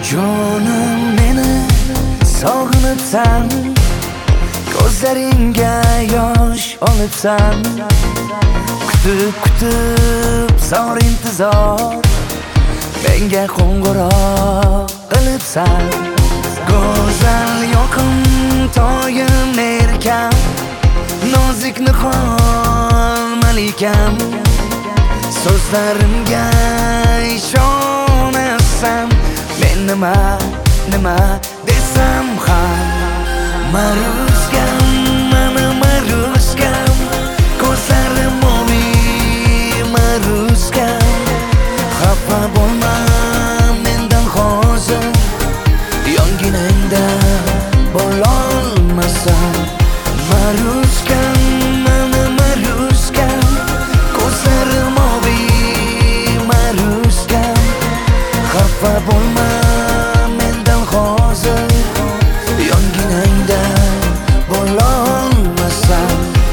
Jonim meni sog'inibsan, ko'zlaringga yosh olibsan. Kutib zor intizor, menga qo'ng'iroq qilibsan. Go'zal yoqimtoyim erkam, nozik nihol malikam. So'zlarimga ishonasan, men nima desam ham. Maruskam, mana maruskam, ko'zlarim mo'mi maruskam. Xafa bo'lma mendan hozir, yonginangda bo'lolmasam. Maruskam, mana maruskam, ko'zlarim mo'mi maruskam. Xafa bo'lma mendan hozir, yonginangda bo'lolmasam.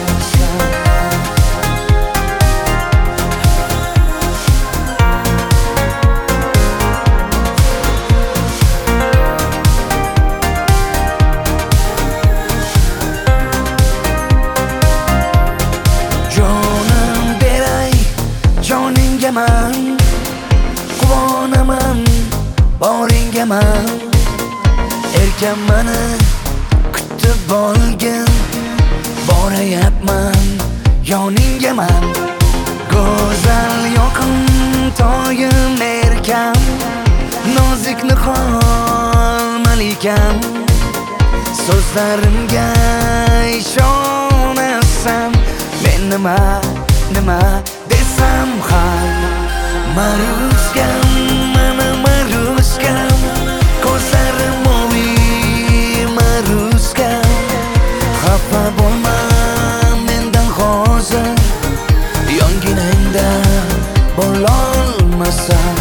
Jonim beray joningga man, quvonaman boringga man. Erkam mani kutib olgin, borayapman yoningga man. Go'zal yoqimtoyim erkam, nozik nihol malikam. So'zlarimga ishonasan, men nima desam ham. Maruskam, mana maruskam, ko'zlarim mo'mi maruskam. Xafa bo'lma mendan hozir, yonginangda bo'lolmasam.